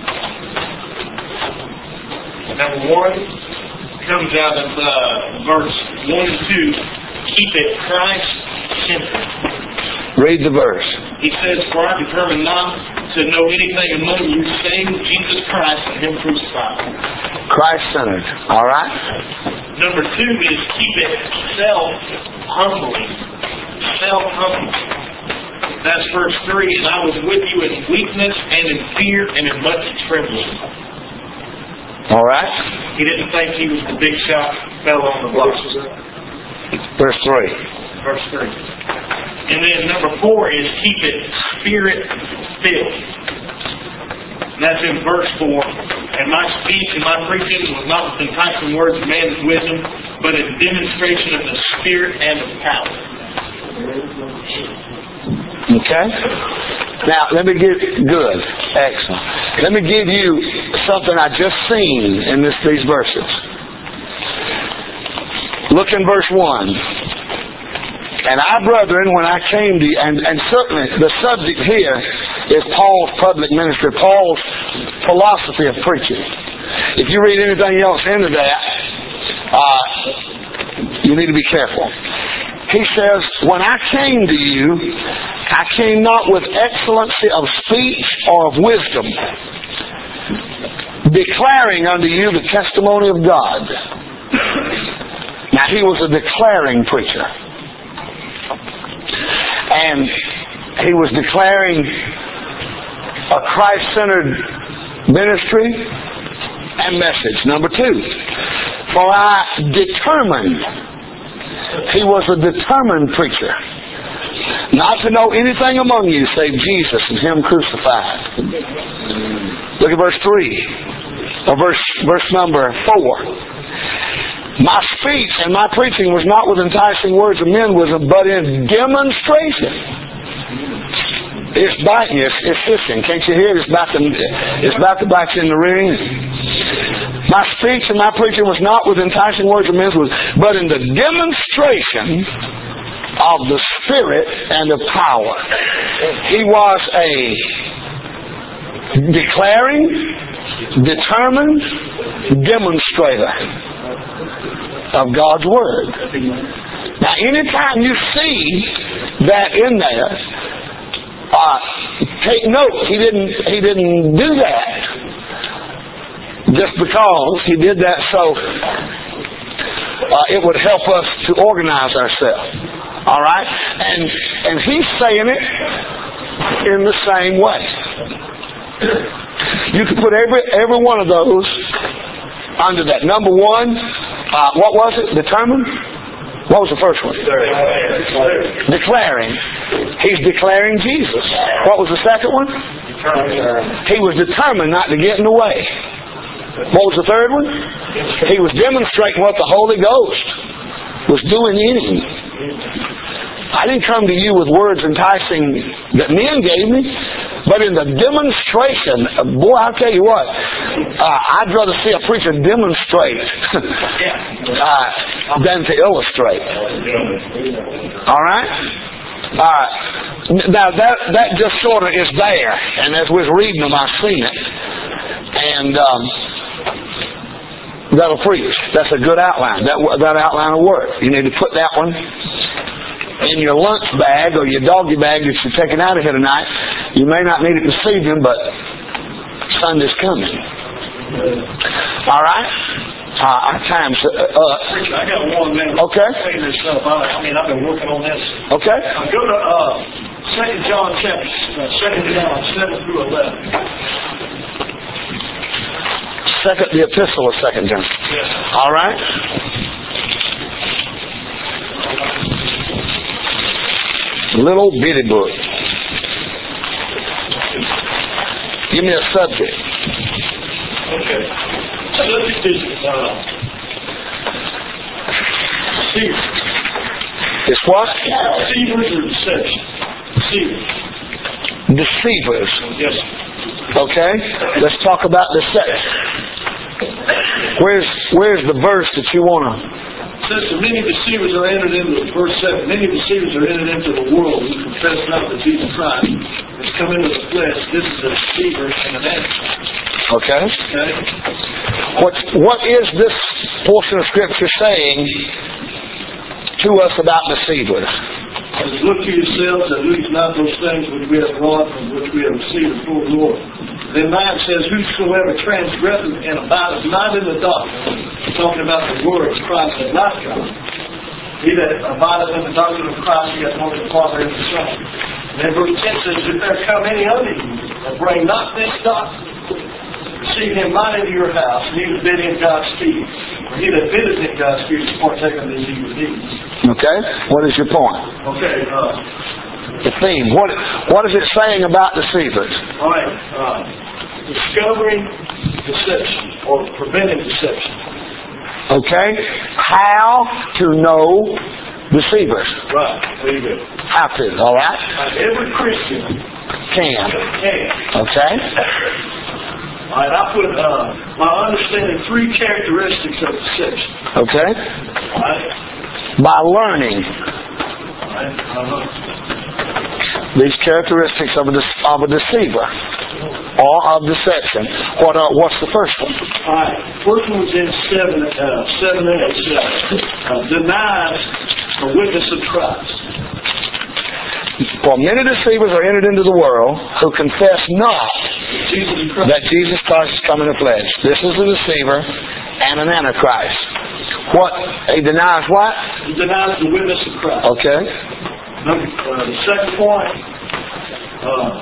Number one comes out of uh, verse one and two. Keep it Christ-centered. Read the verse. He says, "For I determined not to know anything among you save Jesus Christ and Him crucified." Christ-centered. All right. Number two is keep it self-humbling. Self-humbling. That's verse three. "And I was with you in weakness and in fear and in much trembling." All right. He didn't think he was the big shot fellow on the block. Verse three. Verse three. And then number four is keep it Spirit-filled. And that's in verse four. "And my speech and my preaching was not with enticing words of man's wisdom, but a demonstration of the Spirit and of power." Okay? Now, let me give, good, excellent. Let me give you something I just seen in this, these verses. Look in verse one. "And I, brethren, when I came to you," and, and certainly the subject here is Paul's public ministry, Paul's philosophy of preaching. If you read anything else into that, uh, you need to be careful. He says, when I came to you, I came not with excellency of speech or of wisdom, declaring unto you the testimony of God. Now, he was a declaring preacher. And he was declaring a Christ-centered ministry and message. Number two, for I determined. He was a determined preacher. Not to know anything among you save Jesus and Him crucified. Look at verse three. Or verse, verse number four. My speech and my preaching was not with enticing words of men, was but in demonstration. It's biting you. It's, it's hissing. Can't you hear it? It's about to, it's about to bite you in the ring. My speech and my preaching was not with enticing words of men, but in the demonstration of the Spirit and of power. He was a declaring, determined demonstrator of God's Word. Now, anytime you see that in there, uh, take note. He didn't. He didn't do that just because he did that so uh, it would help us to organize ourselves. All right, and and he's saying it in the same way. You can put every every one of those under that. Number one, uh, what was it? Determined? What was the first one? Declaring. He's declaring Jesus. What was the second one? He was determined not to get in the way. What was the third one? He was demonstrating what the Holy Ghost was doing in him. I didn't come to you with words enticing that men gave me, but in the demonstration, boy, I'll tell you what, uh, I'd rather see a preacher demonstrate uh, than to illustrate. All right? Uh, now, that that just sort of is there, and as we was reading them, I've seen it. And um, that'll preach. That's a good outline. That, that outline will work. You need to put that one in your lunch bag or your doggy bag that you're taking out of here tonight. You may not need it this evening, but Sunday's coming. All right? Uh, our time's uh, up. I got one minute. Okay. Figure this stuff out. I mean, I've been working on this. Okay. I'll go to uh, Second John chapter, uh, Second John seven through eleven. Second, the epistle of Second John. Yes. All right. Little bitty book. Give me a subject. Okay. Subject is uh, deceivers. It's what? Deceivers or deception? Deceivers. Deceivers. Yes. Okay. Let's talk about deception. Where's Where's the verse that you want to? It says, "So many deceivers are entered into," verse seven, "many deceivers are entered into the world who confess not that Jesus Christ has come into the flesh. This is a deceiver and an antichrist." Okay. Okay? What What is this portion of Scripture saying to us about deceivers? It says, "Look to yourselves and lose not those things which we have wrought and which we have received from the Lord." Then nine says, "Whosoever transgresseth and abideth not in the doctrine," talking about the word of Christ has not come. "He that abideth in the doctrine of Christ, he hath known the Father and the Son." And then verse ten says, "If there come any unto you that bring not this doctrine, receive him not into your house, neither bid him Godspeed. For he that biddeth him Godspeed is partaker of his evil deeds." Okay. What is your point? Okay, uh, The theme. What What is it saying about deceivers? all right. Uh, discovering deception or preventing deception. Okay. How to know deceivers? Right. There you go. How to? All right. Uh, every Christian Can. can. Okay. All right. I put uh, my understanding three characteristics of deception. Okay. All right. By learning All right. Uh-huh. these characteristics of a, de- of a deceiver or of deception. What are, What's the first one? All right. First one was in seven, uh, seven and eight. Uh, denies or with witness of Christ. For many deceivers are entered into the world who confess not Jesus Christ. that Jesus Christ is come in the flesh. This is a deceiver and an antichrist. What? He denies what? He denies the witness of Christ. Okay. Number, uh, the second point, uh,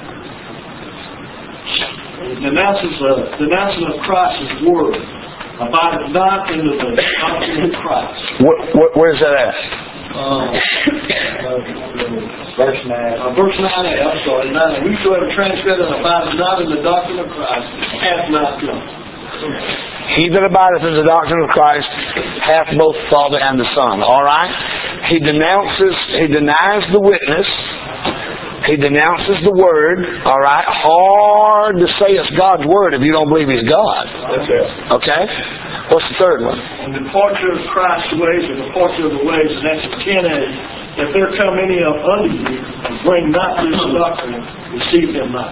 denounces uh, denouncing of Christ's word. Abideth not in the doctrine of Christ. Where, where, where's that at? Uh, uh, verse nine. Uh, verse nine A, I'm sorry, nine A. Whosoever transgresseth and abideth not in the doctrine of Christ hath not come. He that abideth in the doctrine of Christ hath both the Father and the Son. All right? He denounces, he denies the witness. He denounces the Word. All right? Hard to say it's God's Word if you don't believe He's God. That's it. Okay? What's the third one? And the departure of Christ's ways and the departure of the ways, and that's ten A. If there come any of unto you, and bring not this doctrine, receive them not.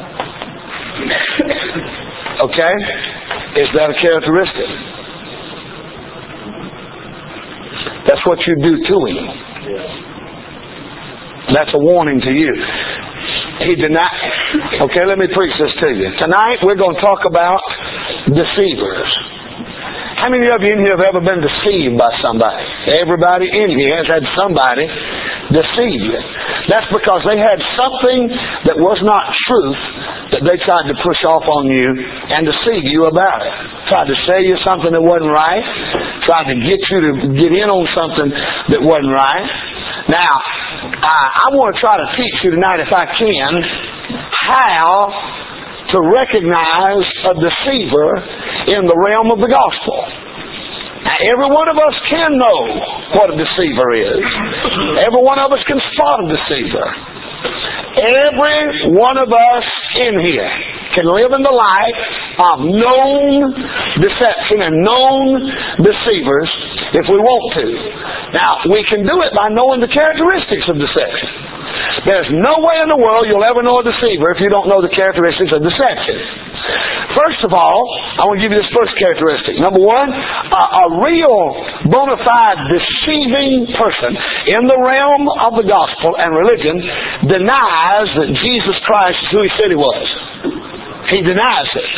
Okay? Is that a characteristic? That's what you do to him. That's a warning to you. He denied. Okay, let me preach this to you. Tonight we're going to talk about deceivers. How many of you in here have ever been deceived by somebody? Everybody in here has had somebody deceive you. That's because they had something that was not truth that they tried to push off on you and deceive you about it. Tried to sell you something that wasn't right. Tried to get you to get in on something that wasn't right. Now, I, I want to try to teach you tonight, if I can, how to recognize a deceiver in the realm of the gospel. Now, every one of us can know what a deceiver is. Every one of us can spot a deceiver. Every one of us in here can live in the light of known deception and known deceivers if we want to. Now, we can do it by knowing the characteristics of deception. There's no way in the world you'll ever know a deceiver if you don't know the characteristics of deception. First of all, I want to give you this first characteristic. Number one, a, a real bona fide deceiving person in the realm of the gospel and religion denies that Jesus Christ is who He said He was. He denies it.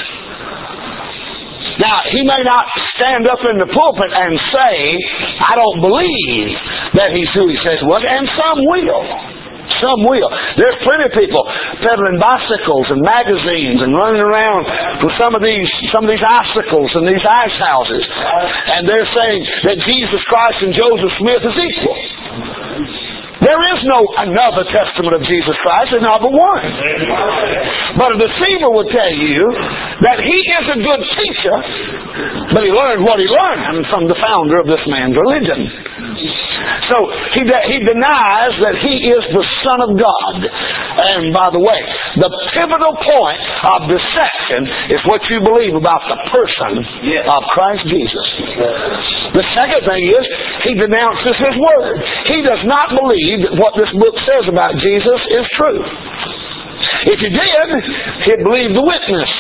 Now, he may not stand up in the pulpit and say, I don't believe that He's who He says He was, and some will. Some will. There's plenty of people peddling bicycles and magazines and running around with some of these some of these icicles and these ice houses. And they're saying that Jesus Christ and Joseph Smith is equal. There is no another testament of Jesus Christ, there's not but one. But a deceiver will tell you that he is a good teacher, but he learned what he learned from the founder of this man's religion. So he de- he denies that he is the Son of God. And by the way, the pivotal point of deception is what you believe about the person yes. of Christ Jesus. The second thing is he denounces His Word. He does not believe that what this book says about Jesus is true. If he did, he'd believe the witness.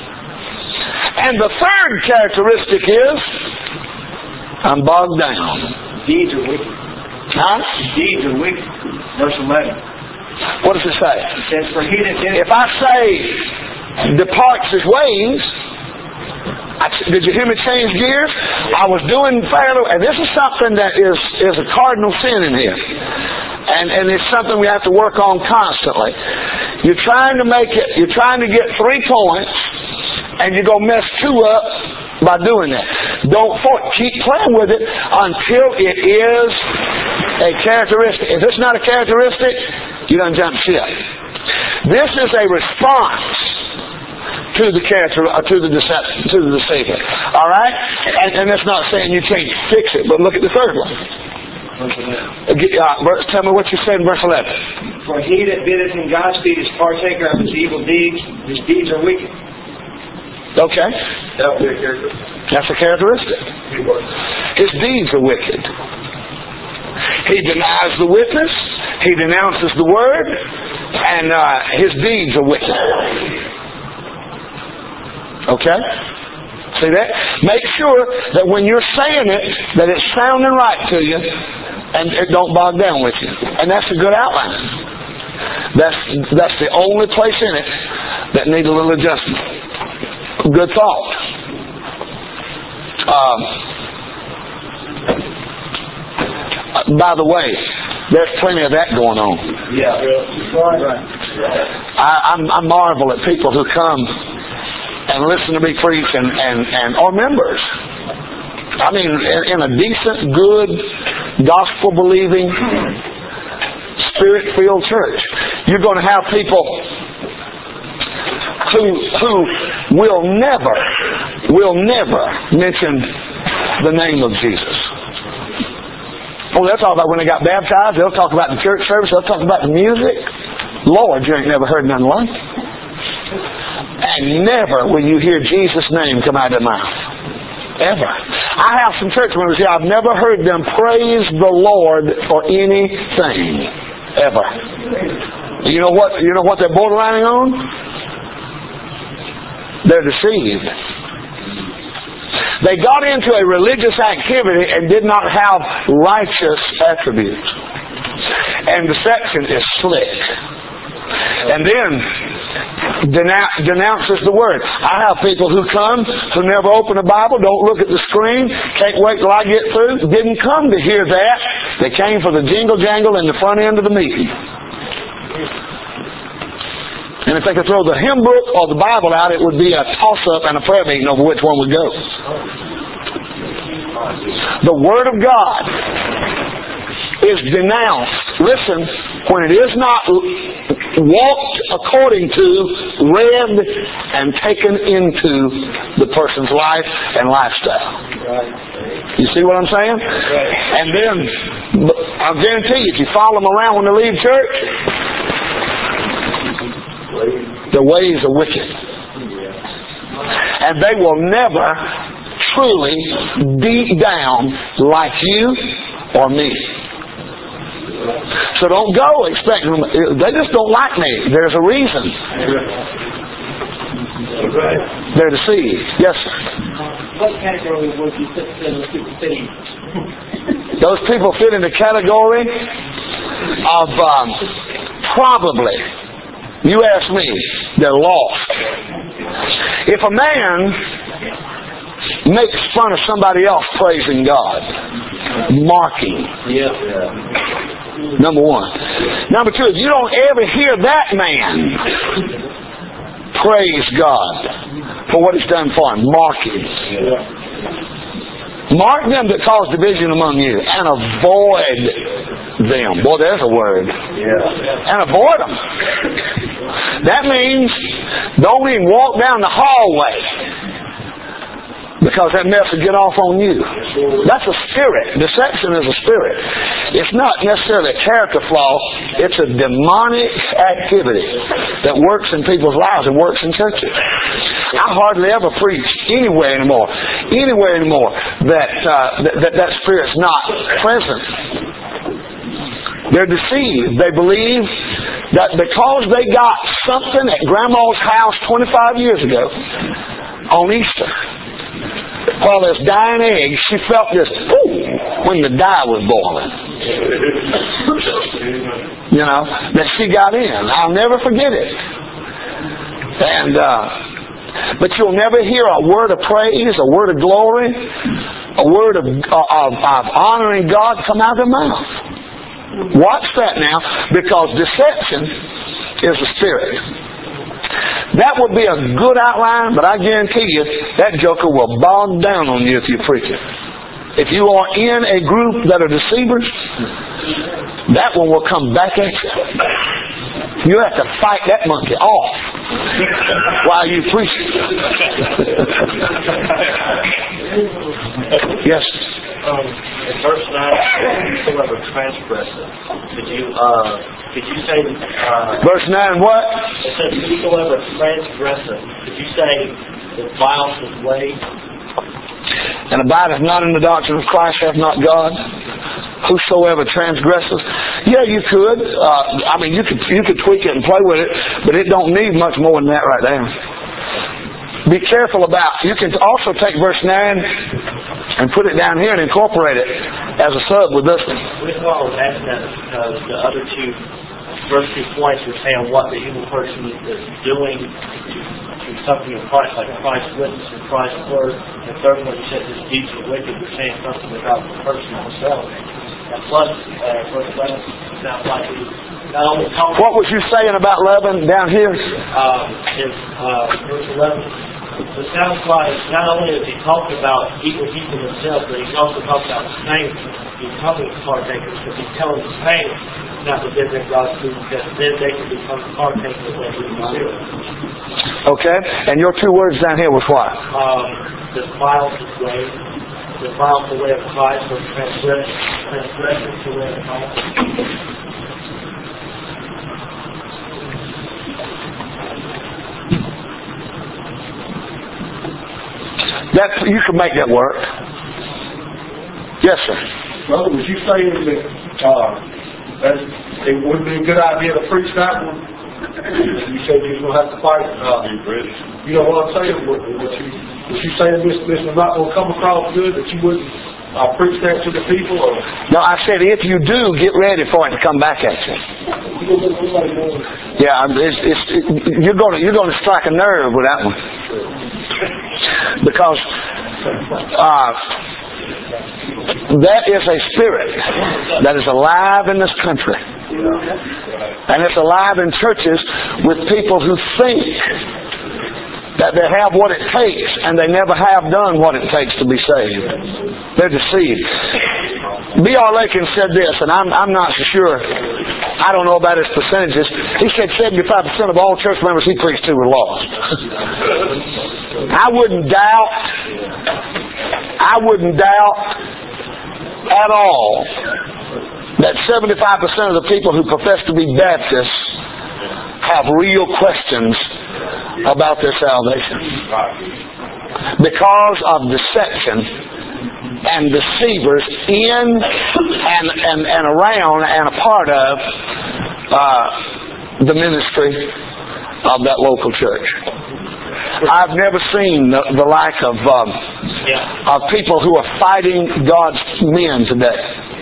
And the third characteristic is I'm bogged down. Deeds are wicked. Huh? Deeds are wicked. Verse eleven. What does it say? It says, for he that did If I say, departs his ways, I, did you hear me change gears? I was doing fairly, and this is something that is, is a cardinal sin in here. And, and it's something we have to work on constantly. You're trying to make it, you're trying to get three points, and you're going to mess two up by doing that. Don't for, keep playing with it until it is a characteristic. If it's not a characteristic, you don't jump ship. This is a response to the character, uh, to the deception, to the deceiver. All right, and, and that's not saying you can't fix it, but look at the third one. Uh, verse, tell me what you said in verse eleven. For he that biddeth in Godspeed is partaker of his evil deeds. His deeds are wicked. Okay. That would be a character. That's a characteristic. His deeds are wicked. He denies the witness. He denounces the word. And uh, his deeds are wicked. Okay? See that? Make sure that when you're saying it, that it's sounding right to you, and it don't bog down with you. And that's a good outline. That's that's the only place in it that needs a little adjustment. Good thought. Um, by the way, there's plenty of that going on. Yeah. I, I'm, I marvel at people who come and listen to me preach, and, and, and or members. I mean, in, in a decent, good, gospel-believing, Spirit-filled church, you're going to have people who who will never, will never mention the name of Jesus. Oh, they'll talk about when they got baptized. They'll talk about the church service. They'll talk about the music. Lord, you ain't never heard nothing like it. And never will you hear Jesus' name come out of their mouth. Ever. I have some church members here. I've never heard them praise the Lord for anything. Ever. You know what? You know what they're borderlining on? They're deceived. They got into a religious activity and did not have righteous attributes. And deception is slick. And then denounce, denounces the Word. I have people who come, who never open a Bible, don't look at the screen, can't wait till I get through, didn't come to hear that. They came for the jingle-jangle in the front end of the meeting. And if they could throw the hymn book or the Bible out, it would be a toss-up and a prayer meeting over which one would go. The Word of God is denounced, listen, when it is not walked according to, read, and taken into the person's life and lifestyle. You see what I'm saying? And then, I'll guarantee you, if you follow them around when they leave church, their ways are wicked. And they will never truly deep down like you or me. So don't go expecting them. They just don't like me. There's a reason. They're deceived. Yes, sir. What category would you fit those people fit in? Those people fit in the category of um, probably, you ask me, they're lost. If a man makes fun of somebody else praising God, marking. Yeah. Number one. Number two, if you don't ever hear that man praise God for what He's done for him, mark him. Mark them that cause division among you, and avoid them. Boy, there's a word. Yeah. And avoid them. That means don't even walk down the hallway, because that mess will get off on you. That's a spirit. Deception is a spirit. It's not necessarily a character flaw. It's a demonic activity that works in people's lives and works in churches. I hardly ever preach anywhere anymore, anywhere anymore that uh, that, that that spirit's not present. They're deceived. They believe that because they got something at Grandma's house twenty-five years ago on Easter, while there's dying eggs, she felt this, ooh, when the dye was boiling. You know, that she got in. I'll never forget it. And, uh, but you'll never hear a word of praise, a word of glory, a word of, of, of honoring God come out of their mouth. Watch that now, because deception is a spirit. That would be a good outline, but I guarantee you that joker will bog down on you if you preach it. If you are in a group that are deceivers, that one will come back at you. You have to fight that monkey off while you preach it. Yes. Um, in verse nine, whosoever transgresseth, could you uh, could you say uh, verse nine what? It says whosoever transgresseth. Could you say that violence his way? And abideth not in the doctrine of Christ hath not God. Whosoever transgresseth. Yeah, you could. Uh, I mean, you could you could tweak it and play with it, but it don't need much more than that right there. Be careful about. You can also take verse nine and put it down here and incorporate it as a sub with this one. The reason why I was asking that is because the other two, first two points were saying what the evil person is doing to something of Christ, like Christ's witness and Christ's word. And the third one, you said his deeds are wicked, you're saying something about the person himself. And plus, uh, verse eleven sounds like he not only talking. What was you saying about eleven down here? Uh, is, uh, verse eleven. It sounds like not only is he talking about evil people himself, but he's also talking about the saints becoming partakers, because he's telling the saints not to live in God's food, because then they can become partakers of what he's doing. Okay, and your two words down here was what? Um, defile the way, defile the way of Christ, or transgress, transgression to the way of Christ. That you can make that work. Yes, sir. Brother, was you saying that uh, that it would be a good idea to preach that one? You said you was going to have to fight. Uh, you know what I'm saying? Was you, was you saying this this was not going to come across good, that you wouldn't uh, preach that to the people? Or? No, I said if you do, get ready for it to come back at you. Yeah, it's, it's, it, you're going to you're going to strike a nerve with that one. Because uh, that is a spirit that is alive in this country. And it's alive in churches with people who think that they have what it takes and they never have done what it takes to be saved. They're deceived. B R Lakin said this, and I'm, I'm not so sure. I don't know about his percentages. He said seventy-five percent of all church members he preached to were lost. I wouldn't doubt, I wouldn't doubt at all that seventy-five percent of the people who profess to be Baptists have real questions about their salvation. Because of deception and deceivers in and, and, and around and a part of uh, the ministry of that local church. I've never seen the, the like of um, of people who are fighting God's men today.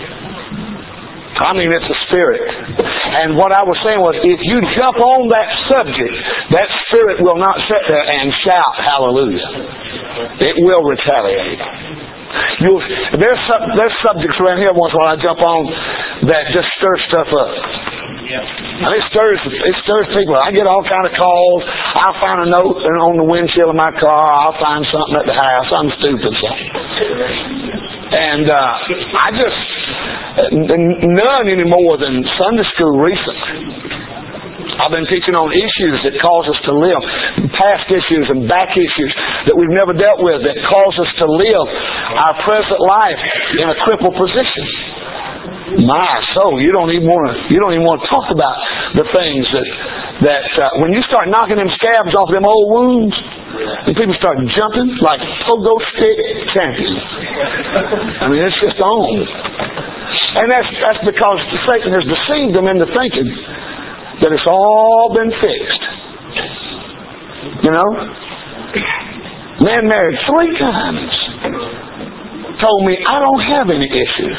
I mean, it's a spirit. And what I was saying was, if you jump on that subject, that spirit will not sit there and shout hallelujah. It will retaliate. You'll, there's, sub, there's subjects around here once when I jump on that just stir stuff up. And it stirs, it stirs people. I get all kind of calls. I'll find a note on the windshield of my car. I'll find something at the house. Some stupid something. And uh, I just, none any more than Sunday school recently. I've been teaching on issues that cause us to live, past issues and back issues that we've never dealt with that cause us to live our present life in a crippled position. My soul, you don't even want to. You don't even want to talk about the things that that uh, when you start knocking them scabs off them old wounds, and people start jumping like pogo stick champions. I mean, it's just on, and that's that's because Satan has deceived them into thinking that it's all been fixed. You know, man married three times told me I don't have any issues.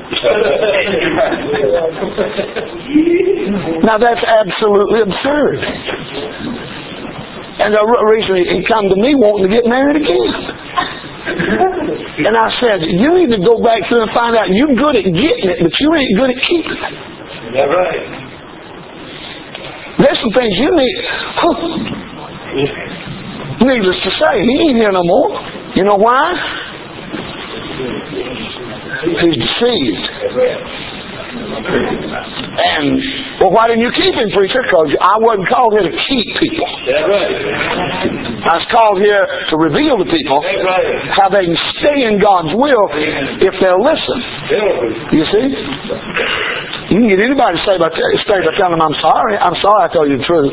Now that's absolutely absurd. And the reason he come to me wanting to get married again. And I said, you need to go back through and find out you're good at getting it, but you ain't good at keeping it. That's right. There's some things you need. Needless to say, he ain't here no more. You know why? He's deceived. And, well, why didn't you keep him, preacher? Because I wasn't called here to keep people. I was called here to reveal to people how they can stay in God's will if they'll listen. You see? You can get anybody to say by, stay by telling them, I'm sorry. I'm sorry I told you the truth.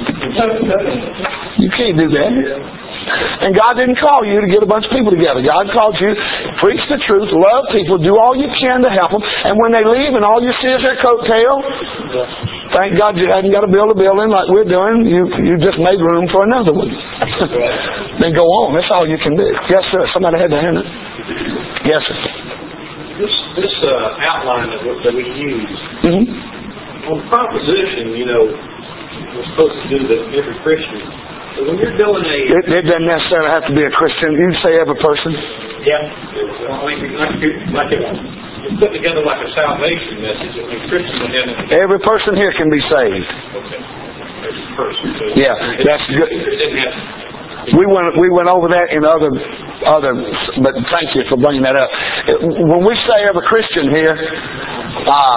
You can't do that. And God didn't call you to get a bunch of people together. God called you to preach the truth, love people, do all you can to help them. And when they leave and all you see is their coattail, thank God you hadn't got to build a building like we're doing. You you just made room for another one. Then go on. That's all you can do. Yes, sir. Somebody had to hand it. Yes, sir. This this uh, outline that we, that we use Mm-hmm. on proposition, you know, we're supposed to do that every Christian. But when you're doing a It, it doesn't necessarily have to be a Christian. You can say every person. yeah, like like like it, it's put together like a salvation message. I mean, Christians would have it. Every person here can be saved. Okay, every person. So Yeah, that's good. It didn't have. We went we went over that in other other. But thank you for bringing that up. When we say every Christian here, uh,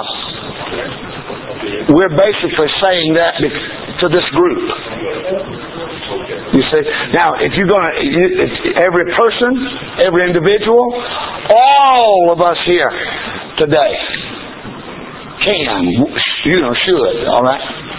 we're basically saying that to this group. You see, now if you're going to, every person, every individual, all of us here today can, you know, should, all right.